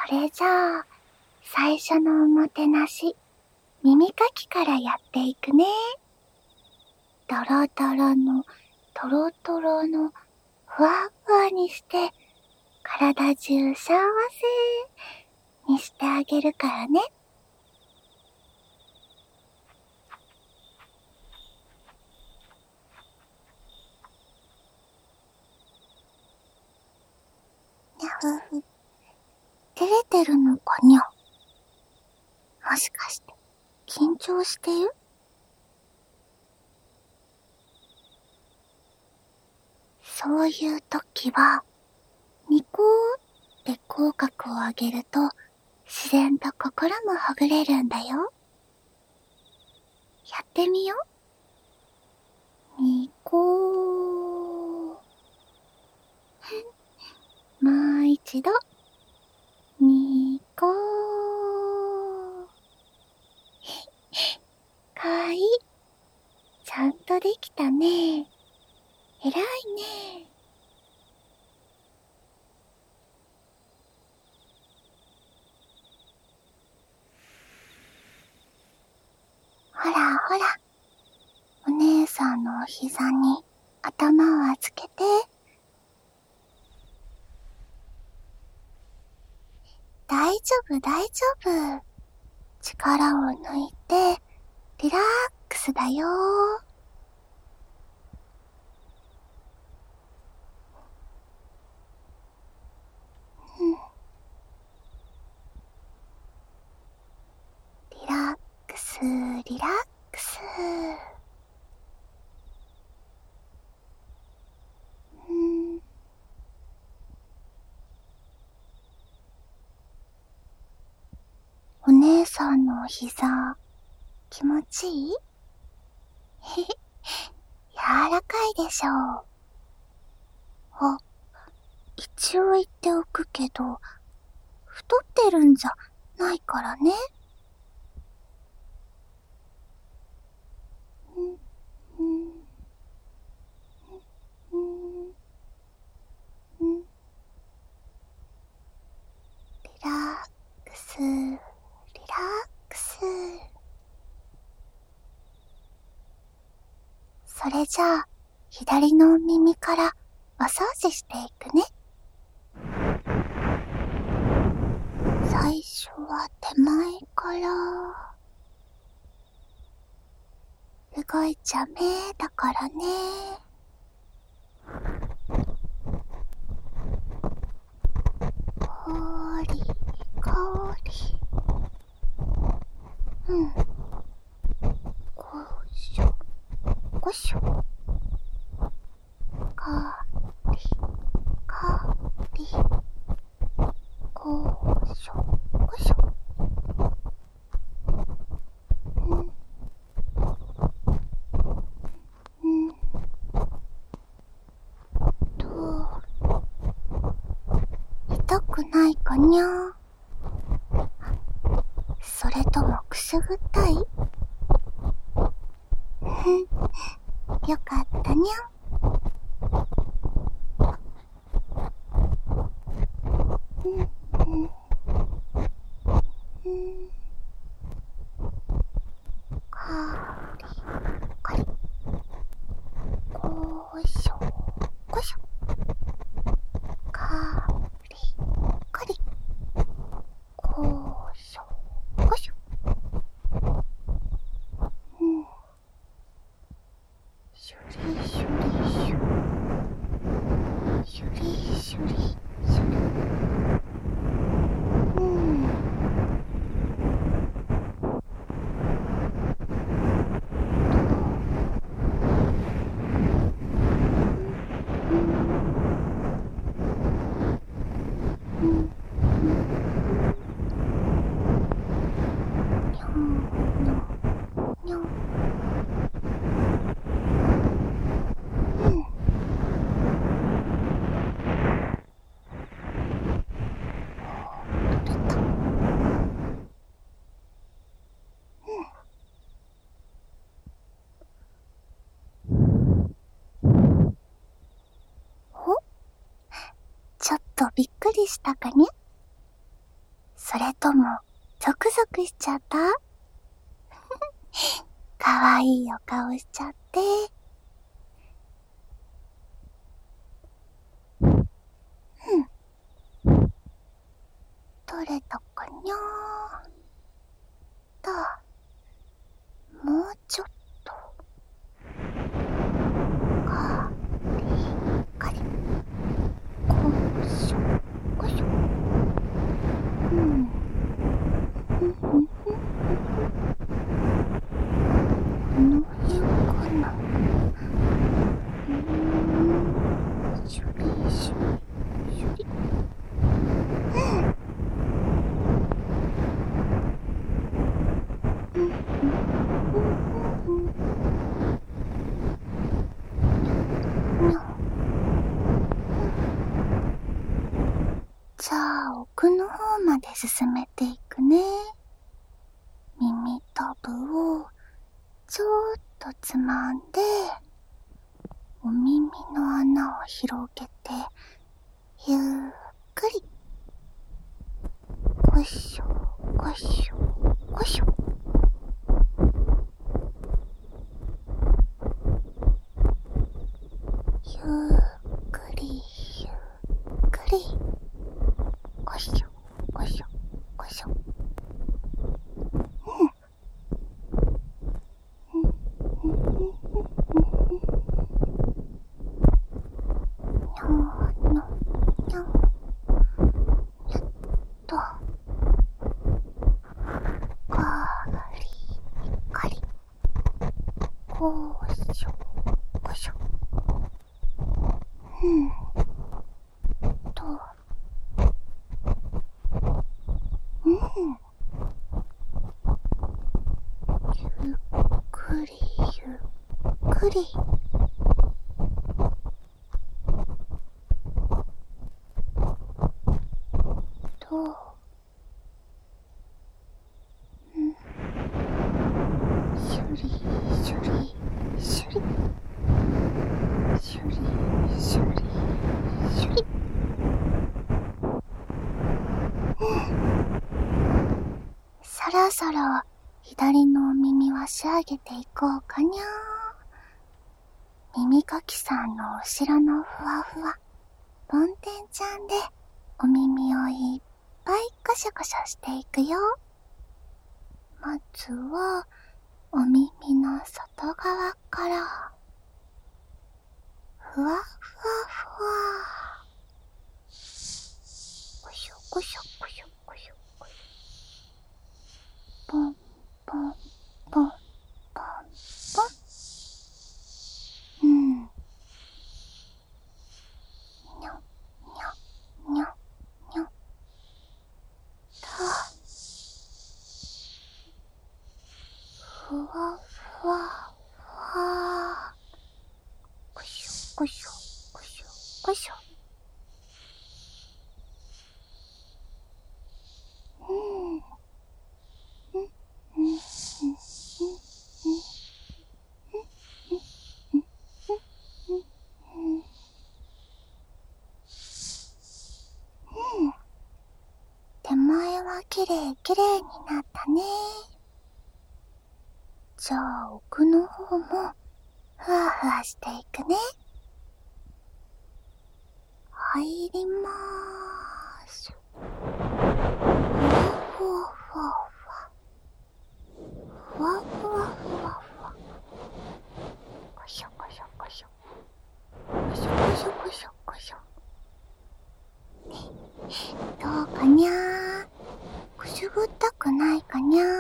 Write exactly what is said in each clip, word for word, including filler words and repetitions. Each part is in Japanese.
れじゃあ、最初のおもてなし、耳かきからやっていくね。ドロドロの、トロトロの、ふわふわにして、体中幸せにしてあげるからね。にゃふふ。照れてるのかにゃ。もしかして、緊張してる？そういう時は、ニコーって口角を上げると、自然と心もほぐれるんだよ。やってみよう。ニコー。もう一度。ニコー。かわいい。ちゃんとできたね。えらいね。ほらほら。お姉さんのお膝に頭を預けて。大丈夫大丈夫。力を抜いて、リラックスだよ。うん。リラックス、リラックス。うん。お姉さんのお膝、気持ちいい？へへ、柔らかいでしょう。あ、一応言っておくけど、太ってるんじゃないからね。うん、うん、うん、うん。リラックス、リラックス。それじゃあ、左の耳からお掃除していくね。最初は手前から。動いちゃめだからね。こり、こり。うん。こしょ、こしょ。かり、かり。こしょ、こしょ。うん。うん。と、痛くないかにゃ。それともくすぐったい？よかったにゃ。うん、うん、うん。かり、かり。こしょ、こしょ。かり、かり。こしょ、こしょ。うん。シュリシュリシュ。シュリシュリシュリ。うん。うん。にょんにょんにょん。うん。取れた。お？ちょっとびっくりしたかにゃ？ それとも、ゾクゾクしちゃったかわいいお顔しちゃって。うん。どれたかにゃーと、もうちょっと。かりかり。こしょ、こしょ。うん。うん、うん、うん。この辺かな。うーん。シュリシュリ、シュリ。うん。うん、うん、うん、うん。にゃ。じゃあ、奥の方まで進めていくね。耳たぶをちょっとつまんで、お耳の穴を広げて、ゆっくり。こしょ、こしょ、こしょ。ゆっくり、ゆっくり。こしょ、こしょ、こしょ。うん。うん、うん、うん、うん、うん。にょーにょ、にょ。やっと。かり、かり。こうしょ、こしょ。うん。と。うん。ゆっくり、ゆっくり。と。うん。シュリ、シュリ、シュリ。シュリ、シュリ、シュリ。うん。そろそろ左のお耳は仕上げていこうかにゃー。耳かきさんの後ろのふわふわ、ボンテンちゃんでお耳をいっぱいコショコショしていくよ。まずは、お耳の外側から、ふわふわふわ。こしょこしょこしょこしょこしょ。ポンポンポンポンポン。うん。にょにょにょにょと、ふわふわふわ。こしょこしょこしょこしょ。うん。うん。うん。うん。うん。うん。うん。うん。手前はきれいきれいになったね。じゃあ奥の方もふわふわしていくね。入りまーす。ふわふわふわふわふわふわふわ。こしょこしょこしょこしょこしょこしょこしょ。どうかにゃー。くすぐったくないかにゃー。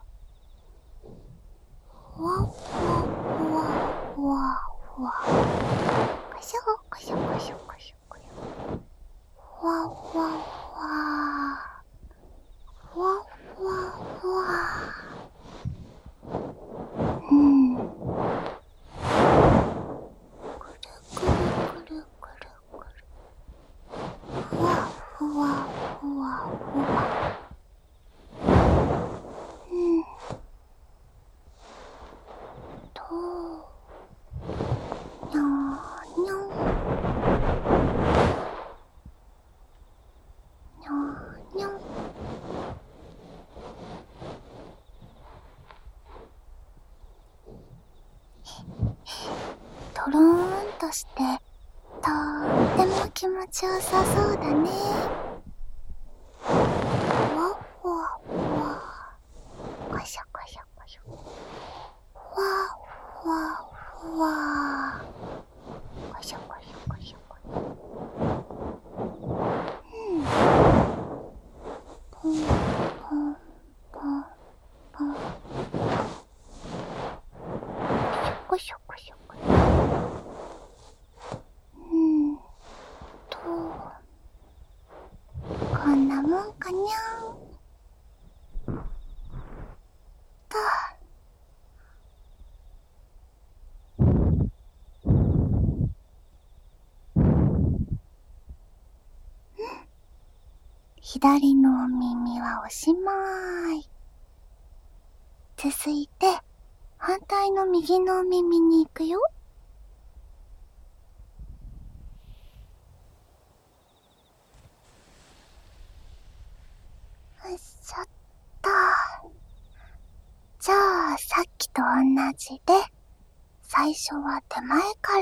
ふわふわふわふわふわ。こしょこしょこしょこしょこしょ。ふわふわふわ。ふわふわふわ。うん。くるくるくるくるくる。ふわふわふわふわ。うん。と、にょーにょー。にょーにょー。 とろーんとして、とっても気持ちよさそうだね。わっわっわ。こしょこしょこしょ。わっわっわ。こしょこしょこしょこしょ。うん。ポンポンポンポン。こしょこしょこしょ。うんと、こんなもんかにゃん。と。左のお耳はおしまーい。続いて、反対の右のお耳に行くよ。よいしょっと。じゃあ、さっきと同じで、最初は手前から。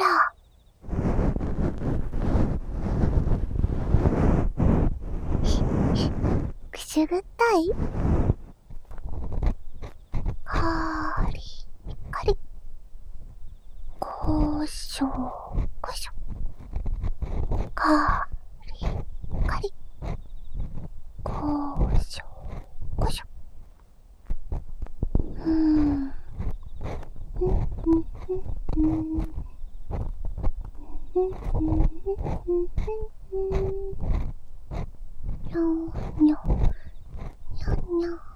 くしゅぐったい？かーり、かり。こーしょこしょ。かーり、かり。こーしょこしょ。うーん。うんうんうんうん。うんうんうんうんうん。にょにょにょにょ。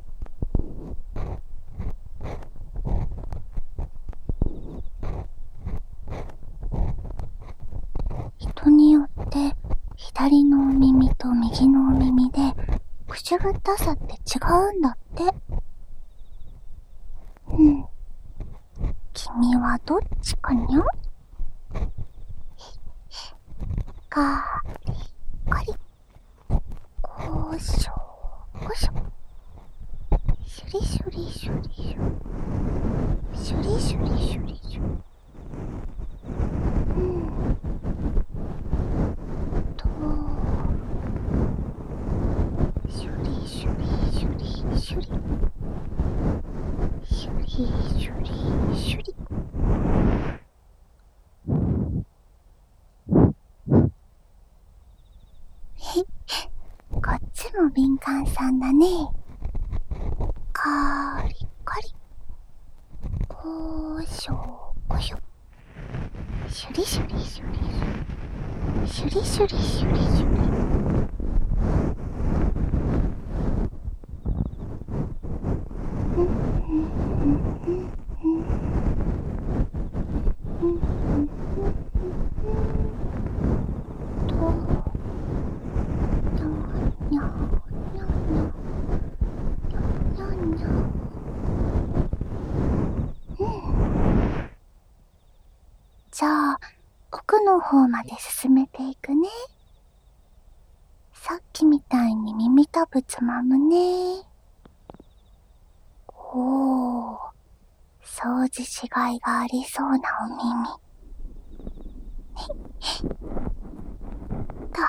人によって左のお耳と右のお耳でくしゅぐったさって違うんだって。うん。君はどっちかにゃ？かーりかり。こーしょこしょ。シュリシュリシュリシュ。シュリシュリシュリシュ。うん。と、シュリシュリシュリシュリ。シュリシュリシュリ。へっ、こっちも敏感さんだね。かーりかり。こーしょこしょ。シュリシュリシュリシュリ。シュリシュリシュリシュリ。うんうんうんうん。じゃあ、奥の方まで進めていくね。さっきみたいに耳たぶつまむね。おー、掃除しがいがありそうなお耳。と、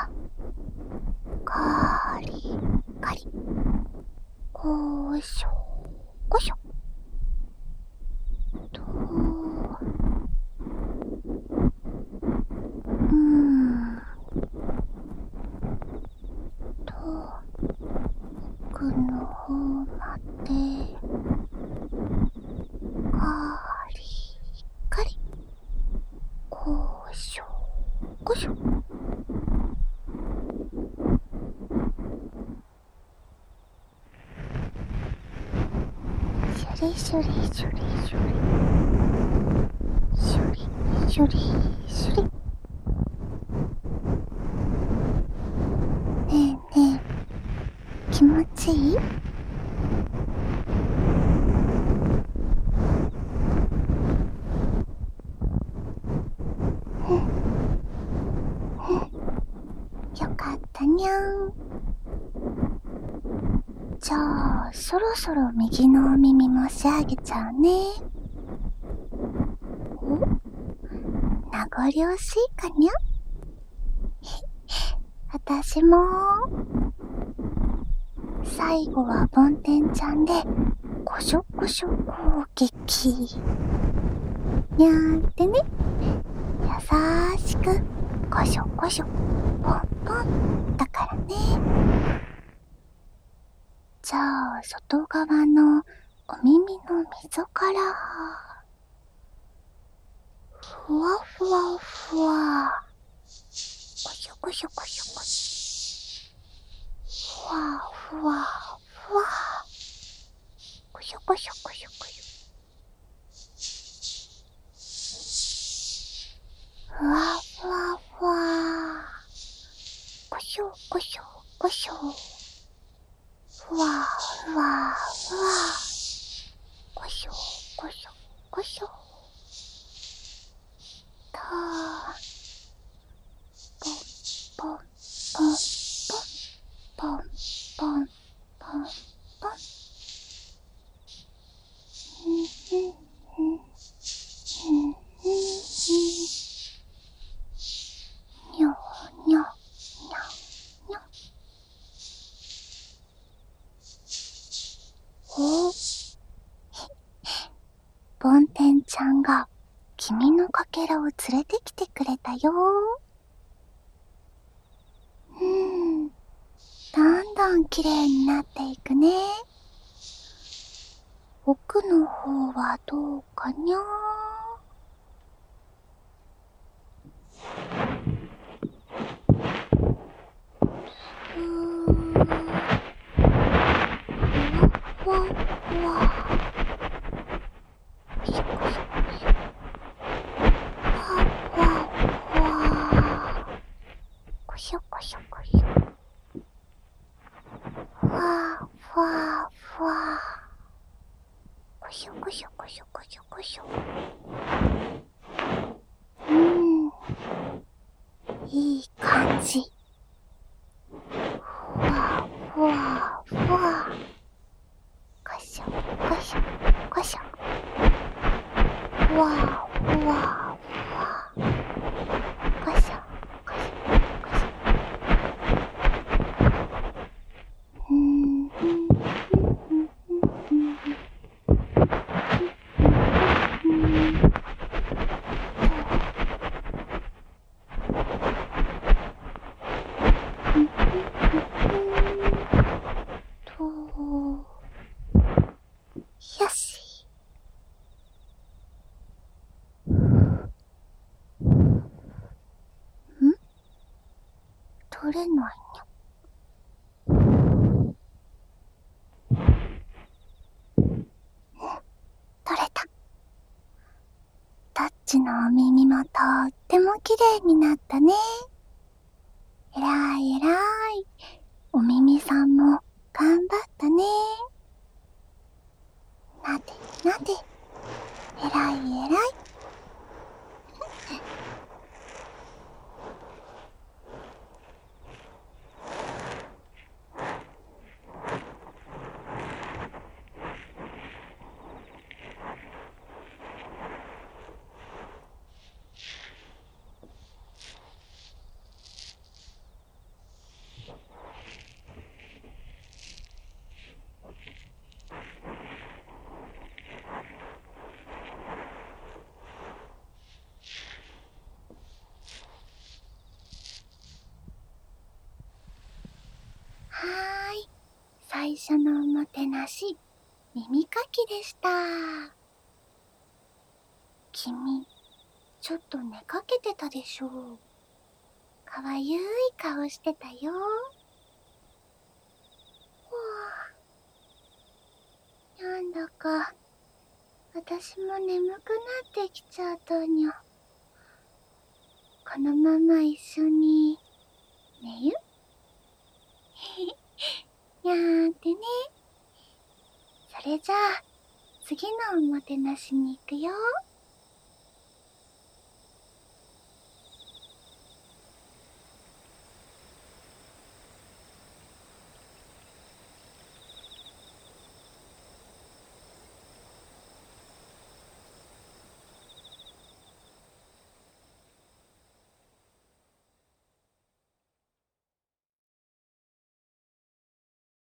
かーり、かり。こーしょ、こしょ。と、うーん。と、奥の方まで。かーり、かり。こーしょ、こしょ。シュリシュリシュリシュリ。シュリシュリシュリ。ねえねえ、気持ちいい？うん。うん。よかったにゃん。じゃあ、そろそろ右のお耳も仕上げちゃうね。お？ ご了承かにゃ。私も最後はボンテンちゃんでこしょこしょ攻撃にゃーってね。優しくこしょこしょポンポンだからね。じゃあ外側のお耳の溝からふわふわふわこしょこしょこしょこしょふわふわふわこしょこしょこしょこしょふわふわふわこしょこしょこしょふわふわふわこしょこしょこしょとポンポンポンポンポンポンポンポンうんうんうんうんうんにょにょにょにょおボンテンちゃんが君のかけらを連れてきてくれたよ。うーん、どんどん綺麗になっていくね。奥の方はどうかにゃ。ふーふわふわふわこしょこしょこしょふわふわこしょこしょこしょふわふわふわこしょこしょこしょこしょこしょうーんいい感じふわふわふわこしょこしょこしょふわふわふわこしょこしょこしょうーんふんふんふんふんふんよし。ん？取れないにゃ。取れた。タッチのお耳もとっても綺麗になったね。えらいえらい。お耳さんも頑張ったね。なでなで。えらいえらい。はーい。最初のおもてなし、耳かきでした。君、ちょっと寝かけてたでしょう。かわゆい顔してたよ。ふぁ。なんだか、私も眠くなってきちゃったにゃ。このまま一緒に、寝ゆにゃーってね。それじゃあ、次のおもてなしに行くよ。